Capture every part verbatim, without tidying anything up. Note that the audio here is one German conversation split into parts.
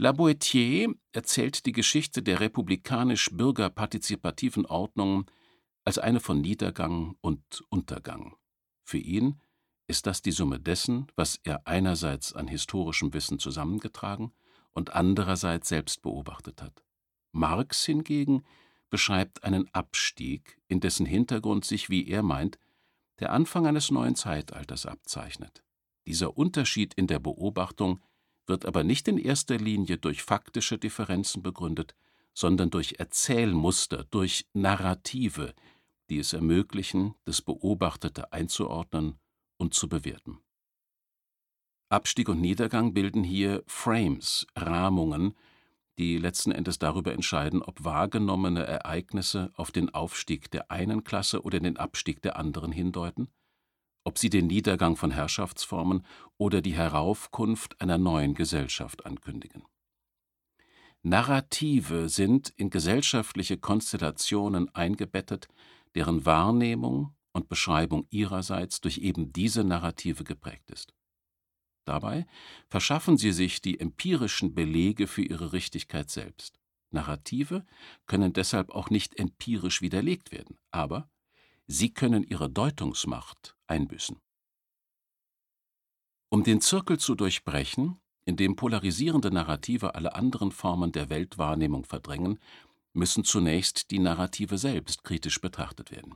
La Boétie erzählt die Geschichte der republikanisch-bürgerpartizipativen Ordnung als eine von Niedergang und Untergang. Für ihn ist das die Summe dessen, was er einerseits an historischem Wissen zusammengetragen und andererseits selbst beobachtet hat. Marx hingegen beschreibt einen Abstieg, in dessen Hintergrund sich, wie er meint, der Anfang eines neuen Zeitalters abzeichnet. Dieser Unterschied in der Beobachtung wird aber nicht in erster Linie durch faktische Differenzen begründet, sondern durch Erzählmuster, durch Narrative, die es ermöglichen, das Beobachtete einzuordnen und zu bewerten. Abstieg und Niedergang bilden hier Frames, Rahmungen, die letzten Endes darüber entscheiden, ob wahrgenommene Ereignisse auf den Aufstieg der einen Klasse oder den Abstieg der anderen hindeuten, ob sie den Niedergang von Herrschaftsformen oder die Heraufkunft einer neuen Gesellschaft ankündigen. Narrative sind in gesellschaftliche Konstellationen eingebettet, deren Wahrnehmung und Beschreibung ihrerseits durch eben diese Narrative geprägt ist. Dabei verschaffen sie sich die empirischen Belege für ihre Richtigkeit selbst. Narrative können deshalb auch nicht empirisch widerlegt werden, aber sie können ihre Deutungsmacht einbüßen. Um den Zirkel zu durchbrechen, in dem polarisierende Narrative alle anderen Formen der Weltwahrnehmung verdrängen, müssen zunächst die Narrative selbst kritisch betrachtet werden.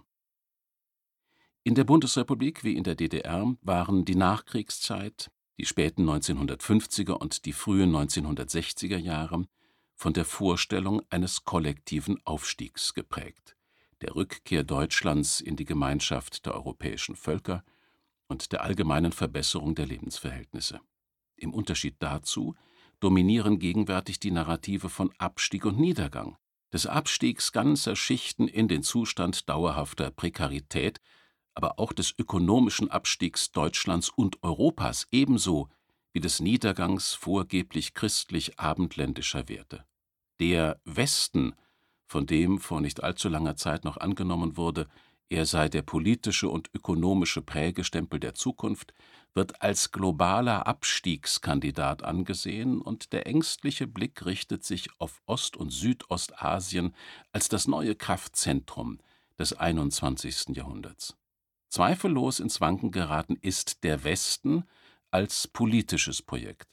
In der Bundesrepublik wie in der D D R waren die Nachkriegszeit, die späten neunzehnhundertfünfziger und die frühen neunzehnhundertsechziger Jahre von der Vorstellung eines kollektiven Aufstiegs geprägt, der Rückkehr Deutschlands in die Gemeinschaft der europäischen Völker und der allgemeinen Verbesserung der Lebensverhältnisse. Im Unterschied dazu dominieren gegenwärtig die Narrative von Abstieg und Niedergang, des Abstiegs ganzer Schichten in den Zustand dauerhafter Prekarität, aber auch des ökonomischen Abstiegs Deutschlands und Europas, ebenso wie des Niedergangs vorgeblich christlich-abendländischer Werte. Der Westen, von dem vor nicht allzu langer Zeit noch angenommen wurde, er sei der politische und ökonomische Prägestempel der Zukunft, wird als globaler Abstiegskandidat angesehen und der ängstliche Blick richtet sich auf Ost- und Südostasien als das neue Kraftzentrum des einundzwanzigsten Jahrhunderts. Zweifellos ins Wanken geraten ist der Westen als politisches Projekt.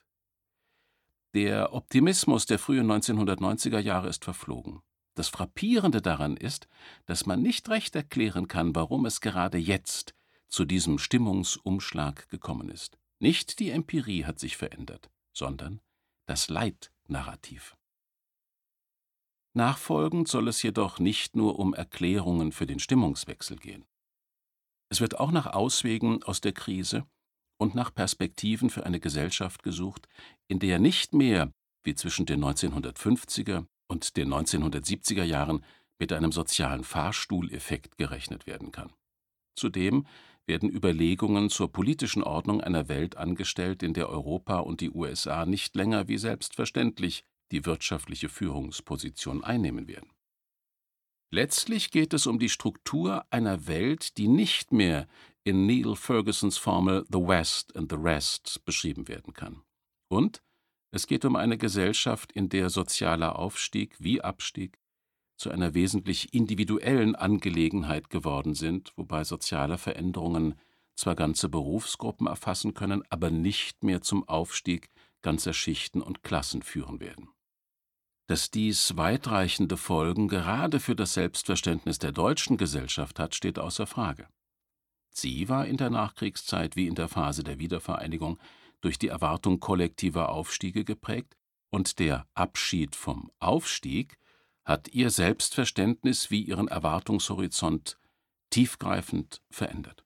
Der Optimismus der frühen neunzehnhundertneunziger Jahre ist verflogen. Das Frappierende daran ist, dass man nicht recht erklären kann, warum es gerade jetzt zu diesem Stimmungsumschlag gekommen ist. Nicht die Empirie hat sich verändert, sondern das Leitnarrativ. Nachfolgend soll es jedoch nicht nur um Erklärungen für den Stimmungswechsel gehen. Es wird auch nach Auswegen aus der Krise und nach Perspektiven für eine Gesellschaft gesucht, in der nicht mehr, wie zwischen den neunzehnhundertfünfziger und den neunzehnhundertsiebziger Jahren, mit einem sozialen Fahrstuhleffekt gerechnet werden kann. Zudem werden Überlegungen zur politischen Ordnung einer Welt angestellt, in der Europa und die U S A nicht länger wie selbstverständlich die wirtschaftliche Führungsposition einnehmen werden. Letztlich geht es um die Struktur einer Welt, die nicht mehr in Neil Fergusons Formel The West and the Rest beschrieben werden kann. Und es geht um eine Gesellschaft, in der sozialer Aufstieg wie Abstieg zu einer wesentlich individuellen Angelegenheit geworden sind, wobei soziale Veränderungen zwar ganze Berufsgruppen erfassen können, aber nicht mehr zum Aufstieg ganzer Schichten und Klassen führen werden. Dass dies weitreichende Folgen gerade für das Selbstverständnis der deutschen Gesellschaft hat, steht außer Frage. Sie war in der Nachkriegszeit wie in der Phase der Wiedervereinigung durch die Erwartung kollektiver Aufstiege geprägt, und der Abschied vom Aufstieg hat ihr Selbstverständnis wie ihren Erwartungshorizont tiefgreifend verändert.